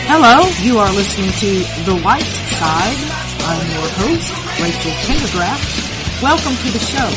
Hello, you are listening to The White Side. I'm your host, Rachel Pendergraft. Welcome to the show.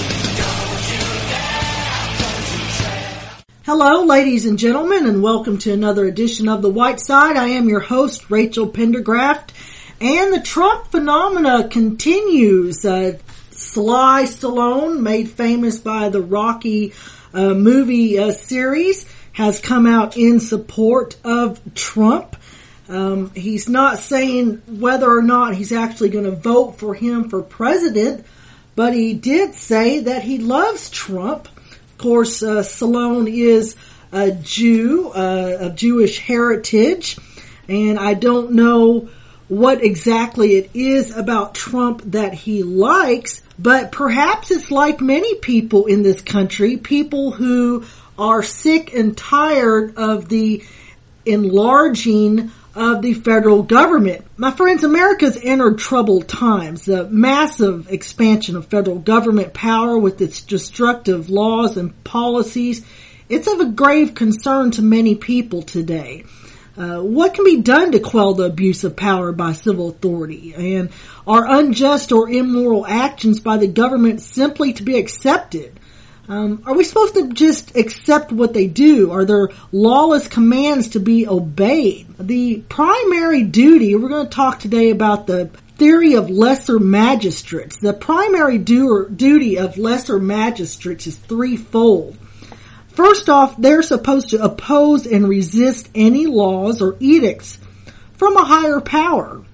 Hello, ladies and gentlemen, and welcome to another edition of The White Side. I am your host, Rachel Pendergraft, and the Trump phenomena continues. Sly Stallone, made famous by the Rocky movie series, has come out in support of Trump. He's not saying whether or not he's actually going to vote for him for president, but he did say that he loves Trump. Of course, Stallone is a Jew, of Jewish heritage, and I don't know what exactly it is about Trump that he likes, but perhaps it's like many people in this country, people who are sick and tired of the enlarging of the federal government. My friends, America's entered troubled times. The massive expansion of federal government power with its destructive laws and policies, it's of a grave concern to many people today. What can be done to quell the abuse of power by civil authority? And are unjust or immoral actions by the government simply to be accepted? Are we supposed to just accept what they do? Are there lawless commands to be obeyed? The primary duty, we're going to talk today about the theory of lesser magistrates. The primary duty of lesser magistrates is threefold. First off, they're supposed to oppose and resist any laws or edicts from a higher power,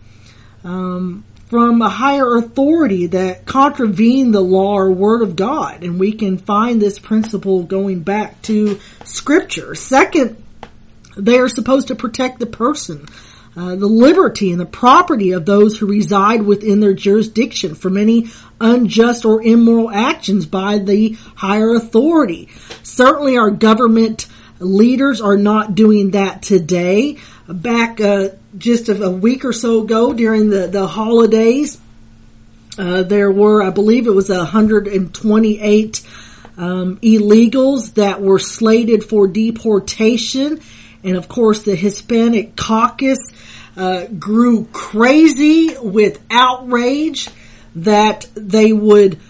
from a higher authority that contravene the law or word of God. And we can find this principle going back to Scripture. Second, they are supposed to protect the person, the liberty and the property of those who reside within their jurisdiction from any unjust or immoral actions by the higher authority. Certainly our government leaders are not doing that today. Back just a week or so ago during the holidays, there were, I believe it was 128 illegals that were slated for deportation. And of course the Hispanic caucus grew crazy with outrage that they would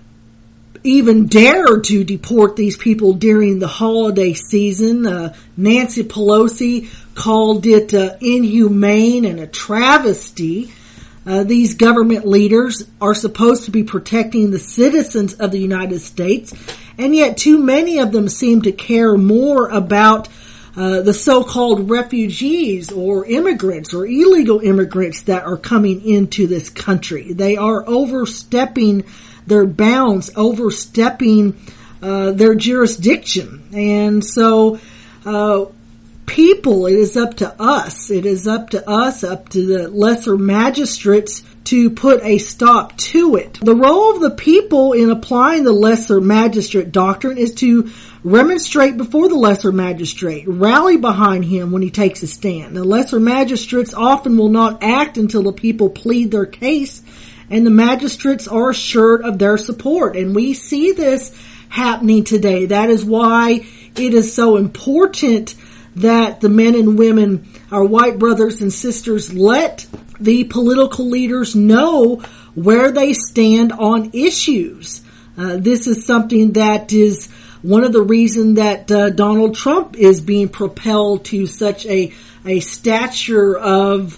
even dare to deport these people during the holiday season. Nancy Pelosi called it inhumane and a travesty. These government leaders are supposed to be protecting the citizens of the United States, and yet too many of them seem to care more about the so-called refugees or immigrants or illegal immigrants that are coming into this country. They are overstepping their bounds, overstepping their jurisdiction. And so people, it is up to us. It is up to us, up to the lesser magistrates to put a stop to it. The role of the people in applying the lesser magistrate doctrine is to remonstrate before the lesser magistrate, rally behind him when he takes a stand. The lesser magistrates often will not act until the people plead their case, and the magistrates are assured of their support. And we see this happening today. That is why it is so important that the men and women, our white brothers and sisters, let the political leaders know where they stand on issues. This is something that is one of the reasons that Donald Trump is being propelled to such a stature of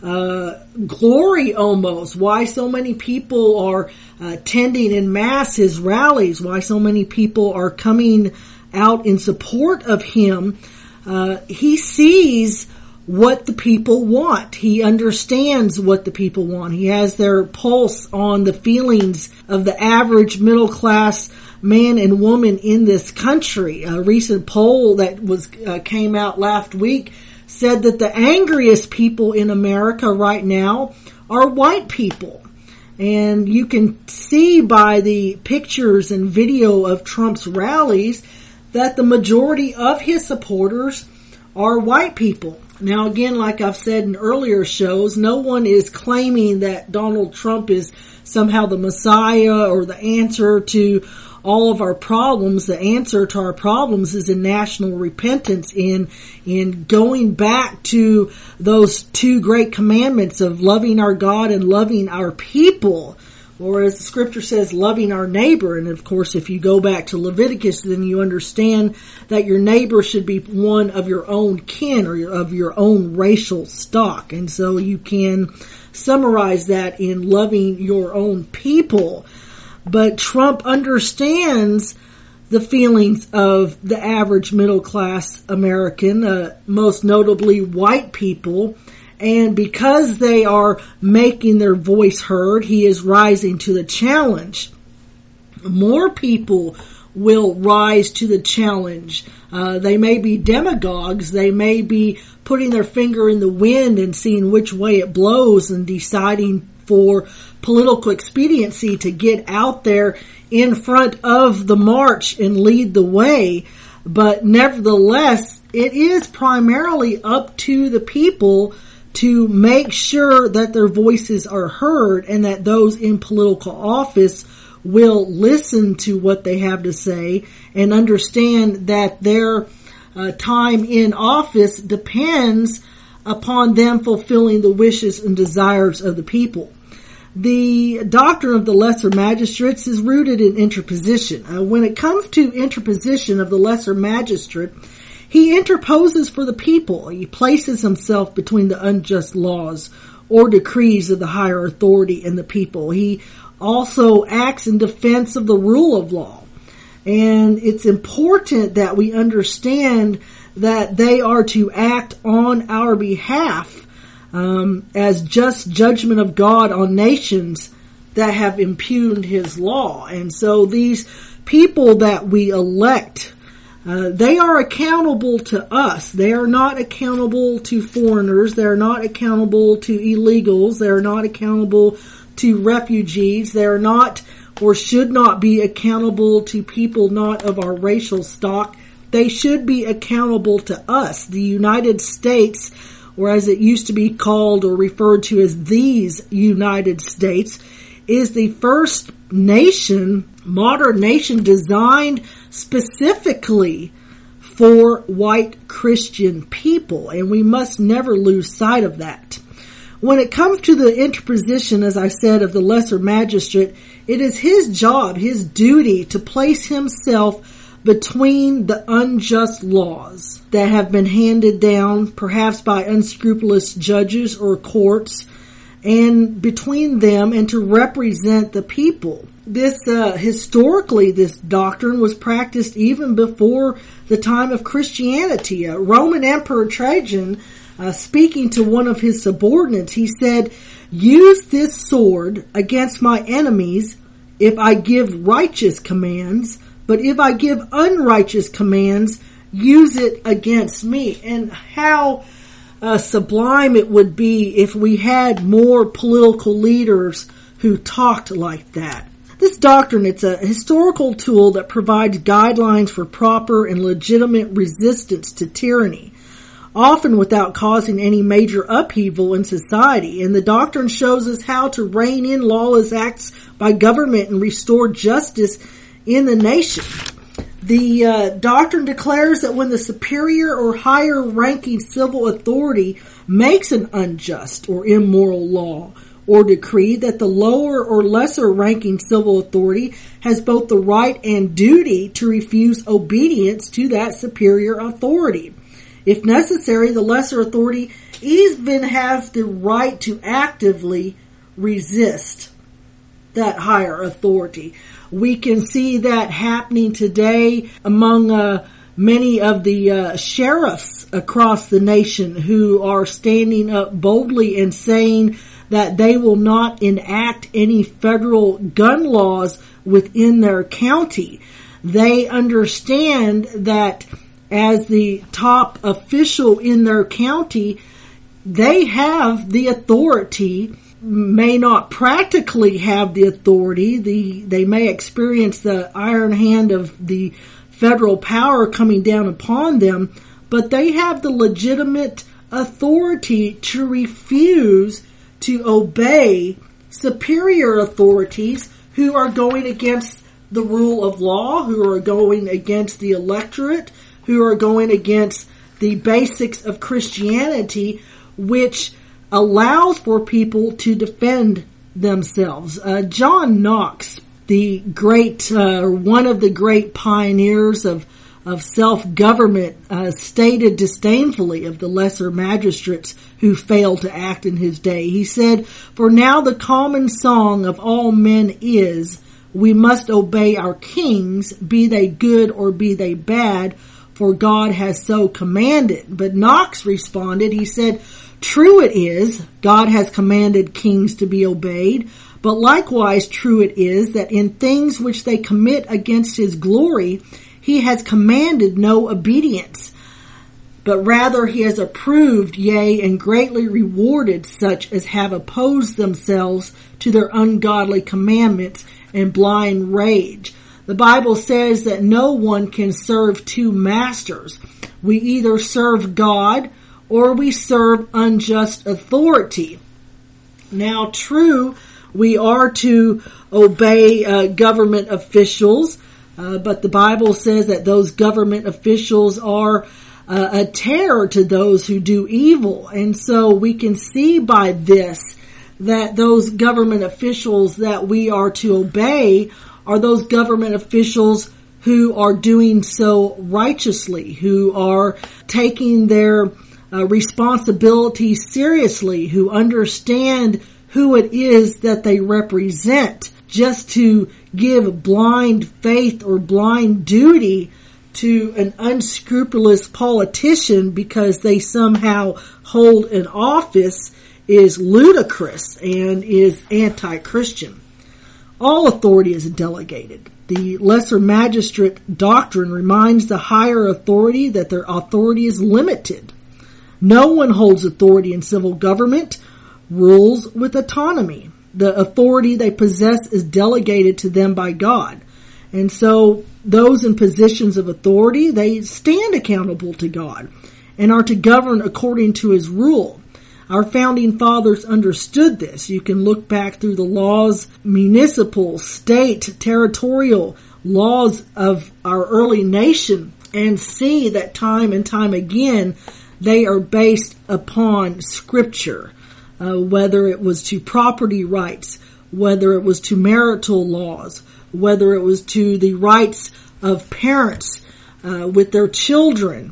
glory almost. Why so many people are attending in mass his rallies, why so many people are coming out in support of him. He sees what the people want. He understands what the people want. He has their pulse on the feelings of the average middle class man and woman in this country. A recent poll that came out last week said that the angriest people in America right now are white people. And you can see by the pictures and video of Trump's rallies that the majority of his supporters are white people. Now, again, like I've said in earlier shows, no one is claiming that Donald Trump is somehow the Messiah or the answer to all of our problems, the answer to our problems is in national repentance, in going back to those two great commandments of loving our God and loving our people. Or as the scripture says, loving our neighbor. And of course, if you go back to Leviticus, then you understand that your neighbor should be one of your own kin or of your own racial stock. And so you can summarize that in loving your own people. But Trump understands the feelings of the average middle class American, most notably white people. And because they are making their voice heard, he is rising to the challenge. More people will rise to the challenge. They may be demagogues. They may be putting their finger in the wind and seeing which way it blows and deciding for political expediency to get out there in front of the march and lead the way. But nevertheless, it is primarily up to the people to make sure that their voices are heard and that those in political office will listen to what they have to say and understand that their time in office depends upon them fulfilling the wishes and desires of the people. The doctrine of the lesser magistrates is rooted in interposition. When it comes to interposition of the lesser magistrate, he interposes for the people. He places himself between the unjust laws or decrees of the higher authority and the people. He also acts in defense of the rule of law. And it's important that we understand that they are to act on our behalf as just judgment of God on nations that have impugned his law. And so these people that we elect, they are accountable to us. They are not accountable to foreigners. They are not accountable to illegals. They are not accountable to refugees. They are not or should not be accountable to people not of our racial stock. They should be accountable to us. The United States, or as it used to be called or referred to as these United States, is the first nation, modern nation, designed specifically for white Christian people, and we must never lose sight of that. When it comes to the interposition, as I said, of the lesser magistrate, it is his job, his duty to place himself between the unjust laws that have been handed down, perhaps by unscrupulous judges or courts, and between them and to represent the people. This, historically, this doctrine was practiced even before the time of Christianity. Roman Emperor Trajan, speaking to one of his subordinates, he said, "Use this sword against my enemies if I give righteous commands, but if I give unrighteous commands, use it against me." And how sublime it would be if we had more political leaders who talked like that. This doctrine, it's a historical tool that provides guidelines for proper and legitimate resistance to tyranny, often without causing any major upheaval in society. And the doctrine shows us how to rein in lawless acts by government and restore justice in the nation. The doctrine declares that when the superior or higher ranking civil authority makes an unjust or immoral law or decree, that the lower or lesser ranking civil authority has both the right and duty to refuse obedience to that superior authority. If necessary, the lesser authority even has the right to actively resist that higher authority. We can see that happening today among many of the sheriffs across the nation who are standing up boldly and saying that they will not enact any federal gun laws within their county. They understand that as the top official in their county, they have the authority, may not practically have the authority. They may experience the iron hand of the federal power coming down upon them, but they have the legitimate authority to refuse to obey superior authorities who are going against the rule of law, who are going against the electorate, who are going against the basics of Christianity, which allows for people to defend themselves. John Knox, the great, one of the great pioneers of self-government, stated disdainfully of the lesser magistrates who failed to act in his day. He said, "For now the common song of all men is, we must obey our kings, be they good or be they bad, for God has so commanded." But Knox responded, he said, "True it is, God has commanded kings to be obeyed, but likewise true it is that in things which they commit against his glory, he has commanded no obedience, but rather he has approved, yea, and greatly rewarded such as have opposed themselves to their ungodly commandments and blind rage." The Bible says that no one can serve two masters. We either serve God or we serve unjust authority. Now, true, we are to obey government officials, but the Bible says that those government officials are a terror to those who do evil. And so we can see by this that those government officials that we are to obey are those government officials who are doing so righteously, who are taking their responsibilities seriously, who understand who it is that they represent. Just to give blind faith or blind duty to an unscrupulous politician because they somehow hold an office is ludicrous and is anti-Christian. All authority is delegated. The lesser magistrate doctrine reminds the higher authority that their authority is limited. No one holds authority in civil government, rules with autonomy. The authority they possess is delegated to them by God. And so those in positions of authority, they stand accountable to God and are to govern according to his rule. Our founding fathers understood this. You can look back through the laws, municipal, state, territorial laws of our early nation and see that time and time again they are based upon Scripture. Whether it was to property rights, whether it was to marital laws, whether it was to the rights of parents with their children.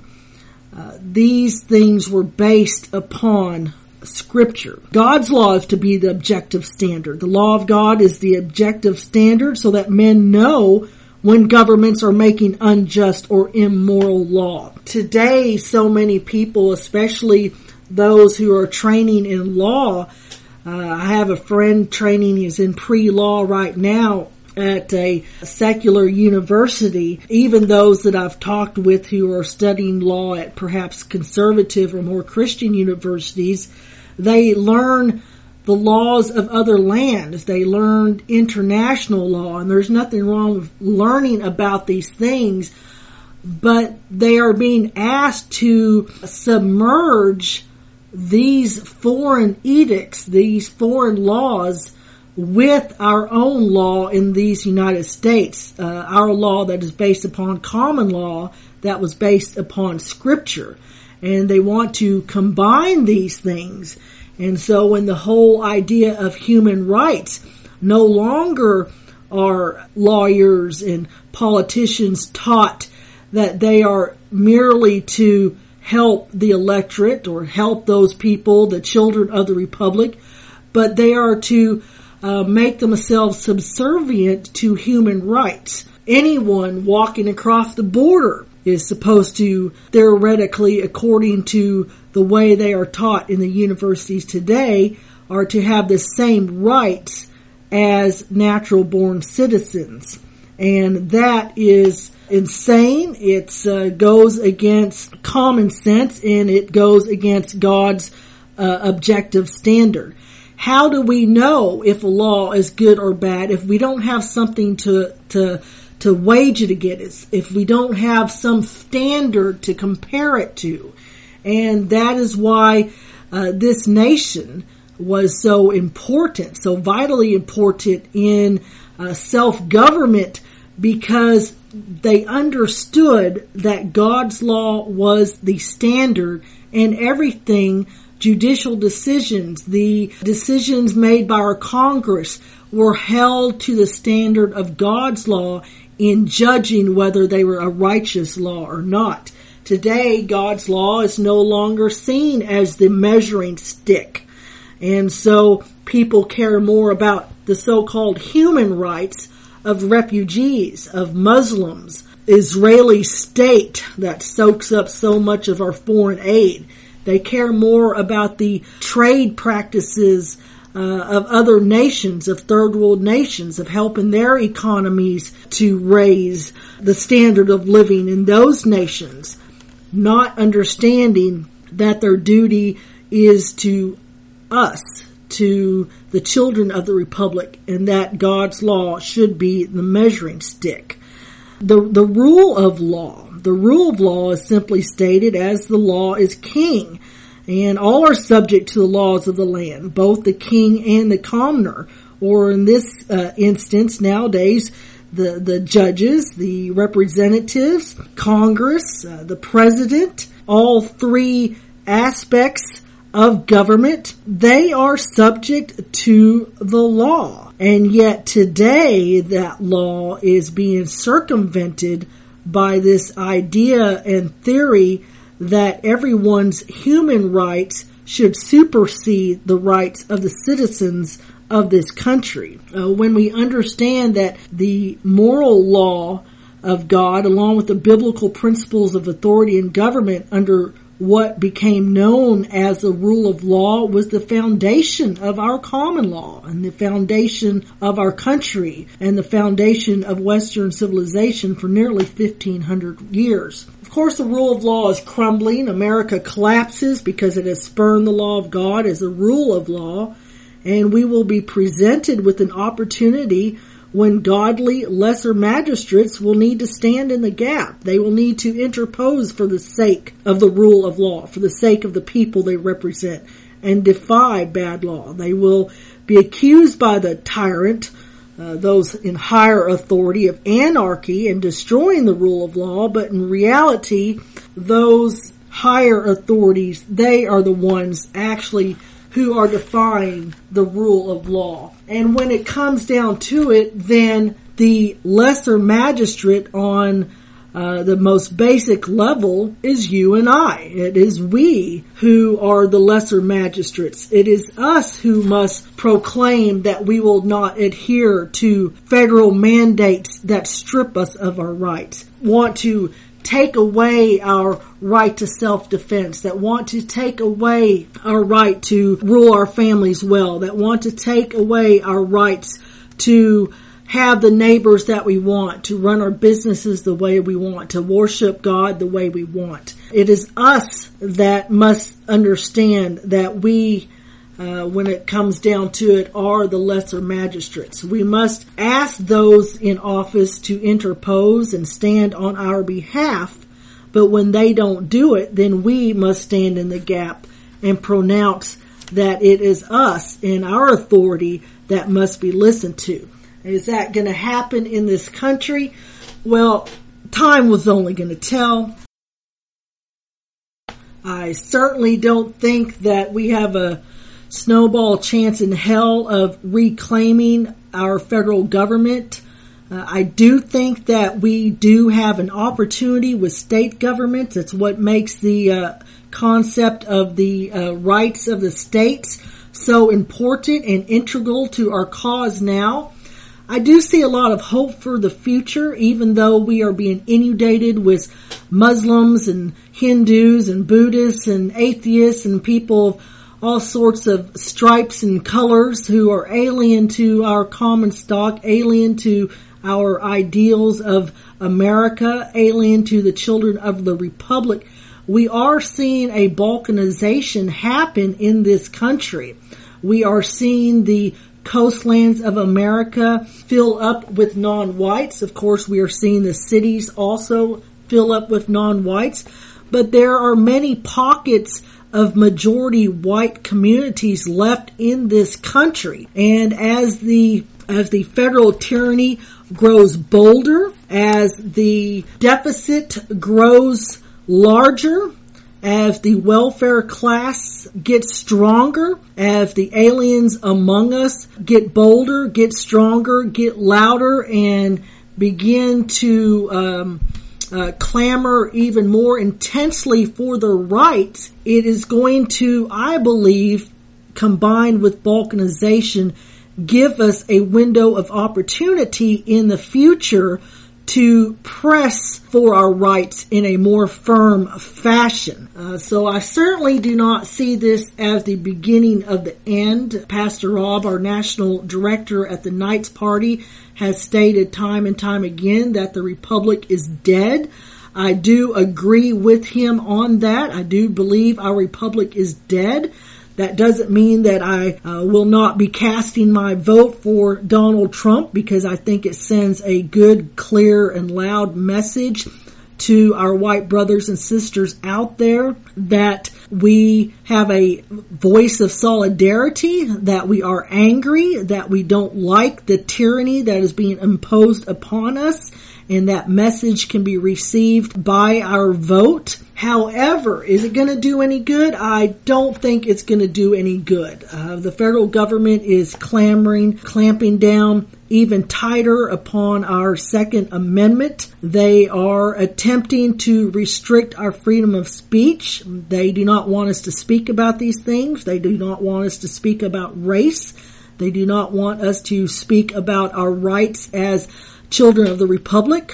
These things were based upon Scripture. God's law is to be the objective standard. The law of God is the objective standard so that men know when governments are making unjust or immoral law. Today, so many people, especially those who are training in law, I have a friend training, he's in pre-law right now at a secular university. Even those that I've talked with who are studying law at perhaps conservative or more Christian universities, they learn the laws of other lands. They learn international law, and there's nothing wrong with learning about these things, but they are being asked to submerge these foreign edicts, these foreign laws, with our own law in these United States, our law that is based upon common law that was based upon Scripture. And they want to combine these things. And so when the whole idea of human rights no longer are lawyers and politicians taught that they are merely to help the electorate or help those people, the children of the republic, but they are to make themselves subservient to human rights. Anyone walking across the border is supposed to, theoretically, according to the way they are taught in the universities today, are to have the same rights as natural-born citizens. And that is insane. It goes against common sense, and it goes against God's objective standard. How do we know if a law is good or bad if we don't have something to wage it against, if we don't have some standard to compare it to? And that is why this nation was so important, so vitally important in self-government because they understood that God's law was the standard, and everything, judicial decisions, the decisions made by our Congress, were held to the standard of God's law in judging whether they were a righteous law or not. Today, God's law is no longer seen as the measuring stick. And so people care more about the so-called human rights of refugees, of Muslims, Israeli state that soaks up so much of our foreign aid. They care more about the trade practices of other nations, of third world nations, of helping their economies to raise the standard of living in those nations, not understanding that their duty is to us, to the children of the Republic, and that God's law should be the measuring stick. The rule of law is simply stated as the law is king, and all are subject to the laws of the land, both the king and the commoner, or in this instance nowadays, the judges, the representatives, Congress, the president, all three aspects of government, they are subject to the law. And yet today that law is being circumvented by this idea and theory that everyone's human rights should supersede the rights of the citizens of this country. When we understand that the moral law of God, along with the biblical principles of authority and government under what became known as the rule of law, was the foundation of our common law and the foundation of our country and the foundation of Western civilization for nearly 1,500 years. Of course, the rule of law is crumbling. America collapses because it has spurned the law of God as a rule of law, and we will be presented with an opportunity when godly lesser magistrates will need to stand in the gap. They will need to interpose for the sake of the rule of law, for the sake of the people they represent, and defy bad law. They will be accused by the tyrant, those in higher authority, of anarchy and destroying the rule of law, but in reality, those higher authorities, they are the ones actually who are defying the rule of law. And when it comes down to it, then the lesser magistrate on the most basic level is you and I. It is we who are the lesser magistrates. It is us who must proclaim that we will not adhere to federal mandates that strip us of our rights, want to take away our right to self-defense, that want to take away our right to rule our families well, that want to take away our rights to have the neighbors that we want, to run our businesses the way we want, to worship God the way we want. It is us that must understand that we, when it comes down to it, are the lesser magistrates. We must ask those in office to interpose and stand on our behalf, but when they don't do it, then we must stand in the gap and pronounce that it is us and our authority that must be listened to. Is that going to happen in this country? Well, time was only going to tell. I certainly don't think that we have a snowball chance in hell of reclaiming our federal government. I do think that we do have an opportunity with state governments. It's what makes the concept of the rights of the states so important and integral to our cause now. I do see a lot of hope for the future, even though we are being inundated with Muslims and Hindus and Buddhists and atheists and people of all sorts of stripes and colors who are alien to our common stock, alien to our ideals of America, alien to the children of the Republic. We are seeing a balkanization happen in this country. We are seeing the coastlands of America fill up with non-whites. Of course, we are seeing the cities also fill up with non-whites, but there are many pockets of majority white communities left in this country. And as the as the federal tyranny grows bolder, as the deficit grows larger, as the welfare class gets stronger, as the aliens among us get bolder, get stronger, get louder, and begin to clamor even more intensely for their rights, it is going to, I believe, combined with balkanization, give us a window of opportunity in the future to press for our rights in a more firm fashion. So I certainly do not see this as the beginning of the end. Pastor Rob, our national director at the Knights Party, has stated time and time again that the Republic is dead. I do agree with him on that. I do believe our Republic is dead. That doesn't mean that I will not be casting my vote for Donald Trump, because I think it sends a good, clear, and loud message to our white brothers and sisters out there that we have a voice of solidarity, that we are angry, that we don't like the tyranny that is being imposed upon us, and that message can be received by our vote. However, is it going to do any good? I don't think it's going to do any good. The federal government is clamping down even tighter upon our Second Amendment. They are attempting to restrict our freedom of speech. They do not want us to speak about these things. They do not want us to speak about race. They do not want us to speak about our rights as children of the Republic,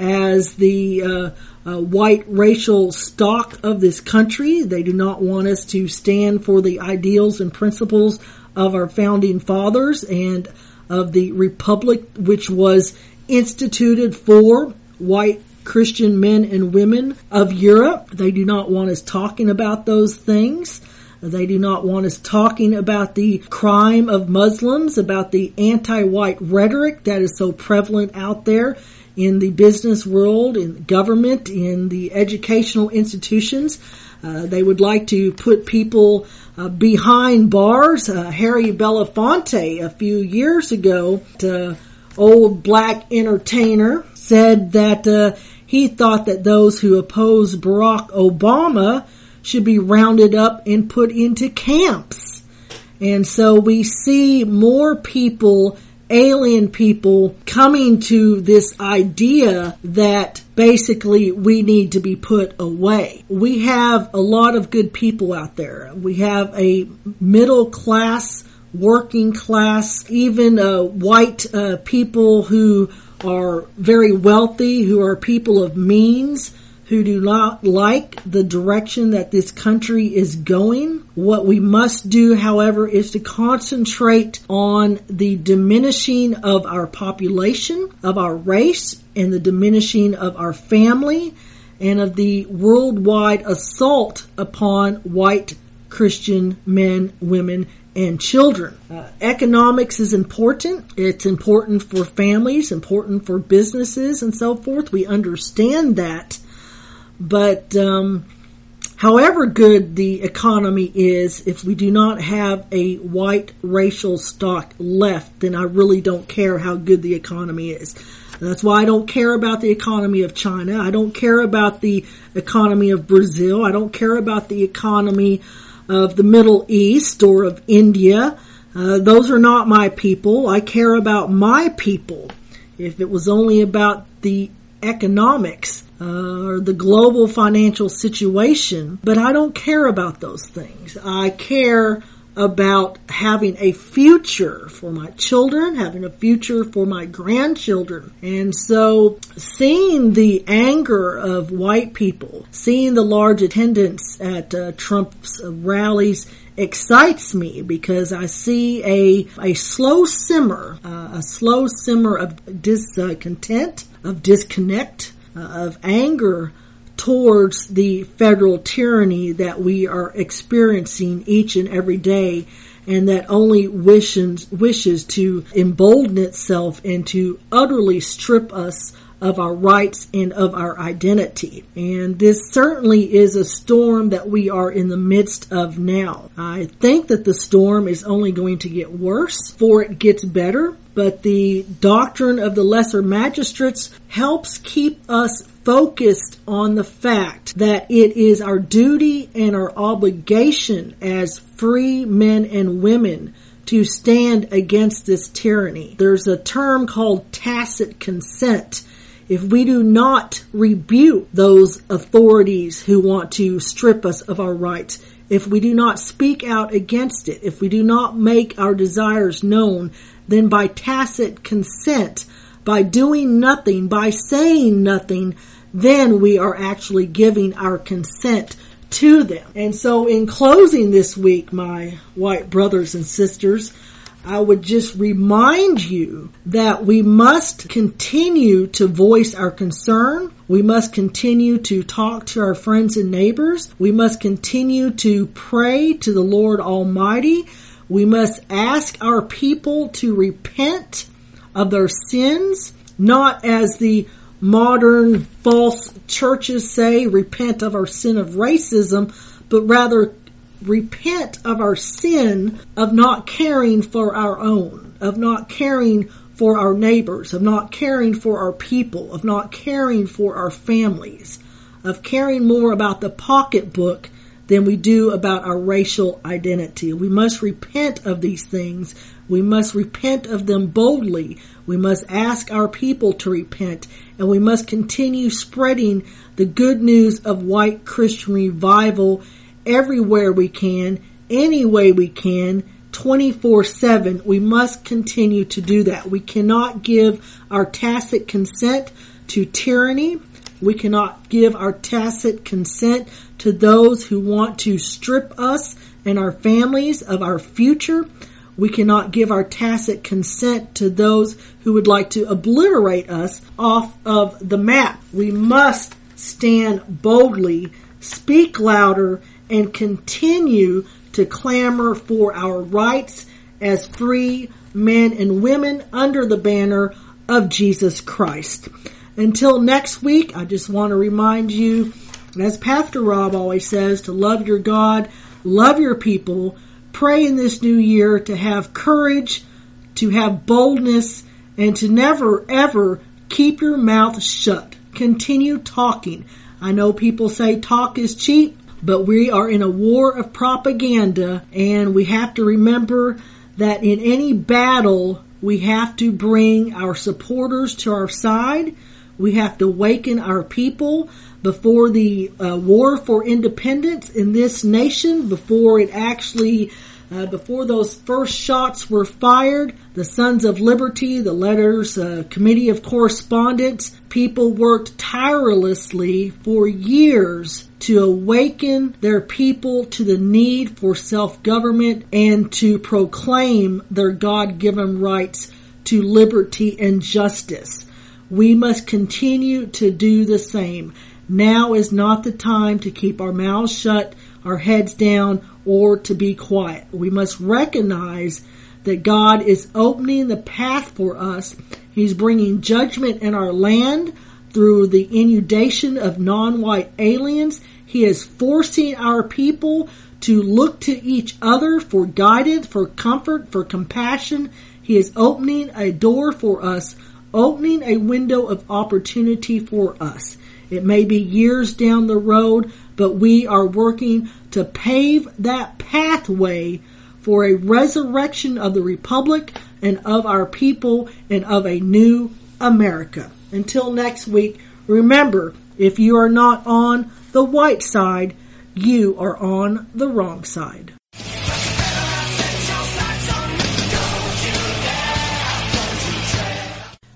as the white racial stock of this country. They do not want us to stand for the ideals and principles of our founding fathers and of the Republic, which was instituted for white Christian men and women of Europe. They do not want us talking about those things. They do not want us talking about the crime of Muslims, about the anti-white rhetoric that is so prevalent out there in the business world, in government, in the educational institutions. They would like to put people behind bars. Harry Belafonte, a few years ago, the old black entertainer, said that he thought that those who oppose Barack Obama should be rounded up and put into camps. And so we see more people, alien people, coming to this idea that basically we need to be put away. We have a lot of good people out there. We have a middle class, working class, even white people who are very wealthy, who are people of means, who do not like the direction that this country is going. What we must do, however, is to concentrate on the diminishing of our population, of our race, and the diminishing of our family, and of the worldwide assault upon white Christian men, women, and children. Economics is important. It's important for families, important for businesses, and so forth. We understand that. But however good the economy is, if we do not have a white racial stock left, then I really don't care how good the economy is. That's why I don't care about the economy of China. I don't care about the economy of Brazil. I don't care about the economy of the Middle East or of India. Those are not my people. I care about my people. If it was only about the economics or the global financial situation, but I don't care about those things. I care about having a future for my children, having a future for my grandchildren. And so seeing the anger of white people, seeing the large attendance at Trump's rallies excites me, because I see a slow simmer of discontent, of disconnect, of anger towards the federal tyranny that we are experiencing each and every day, and that only wishes to embolden itself and to utterly strip us of our rights and of our identity. And this certainly is a storm that we are in the midst of now. I think that the storm is only going to get worse before it gets better, but the doctrine of the lesser magistrates helps keep us focused on the fact that it is our duty and our obligation as free men and women to stand against this tyranny. There's a term called tacit consent. If we do not rebuke those authorities who want to strip us of our rights, if we do not speak out against it, if we do not make our desires known, then by tacit consent, by doing nothing, by saying nothing, then we are actually giving our consent to them. And so in closing this week, my white brothers and sisters, I would just remind you that we must continue to voice our concern. We must continue to talk to our friends and neighbors. We must continue to pray to the Lord Almighty. We must ask our people to repent of their sins, not as the modern false churches say, repent of our sin of racism, but rather repent of our sin of not caring for our own, of not caring for our neighbors, of not caring for our people, of not caring for our families, of caring more about the pocketbook than we do about our racial identity. We must repent of these things. We must repent of them boldly. We must ask our people to repent, and we must continue spreading the good news of white Christian revival everywhere we can, any way we can, 24/7. We must continue to do that. We cannot give our tacit consent to tyranny. We cannot give our tacit consent to those who want to strip us and our families of our future. We cannot give our tacit consent to those who would like to obliterate us off of the map. We must stand boldly, speak louder, and continue to clamor for our rights as free men and women under the banner of Jesus Christ. Until next week, I just want to remind you, as Pastor Rob always says, to love your God, love your people, pray in this new year to have courage, to have boldness, and to never, ever keep your mouth shut. Continue talking. I know people say talk is cheap, but we are in a war of propaganda, and we have to remember that in any battle, we have to bring our supporters to our side. We have to awaken our people before the war for independence in this nation, before those first shots were fired. The Sons of Liberty, the Letters Committee of Correspondence, people worked tirelessly for years to awaken their people to the need for self-government and to proclaim their God-given rights to liberty and justice. We must continue to do the same. Now is not the time to keep our mouths shut, our heads down, or to be quiet. We must recognize that God is opening the path for us. He's bringing judgment in our land through the inundation of non-white aliens. He is forcing our people to look to each other for guidance, for comfort, for compassion. He is opening a door for us, opening a window of opportunity for us. It may be years down the road, but we are working to pave that pathway for a resurrection of the Republic and of our people and of a new America. Until next week, remember, if you are not on the white side, you are on the wrong side.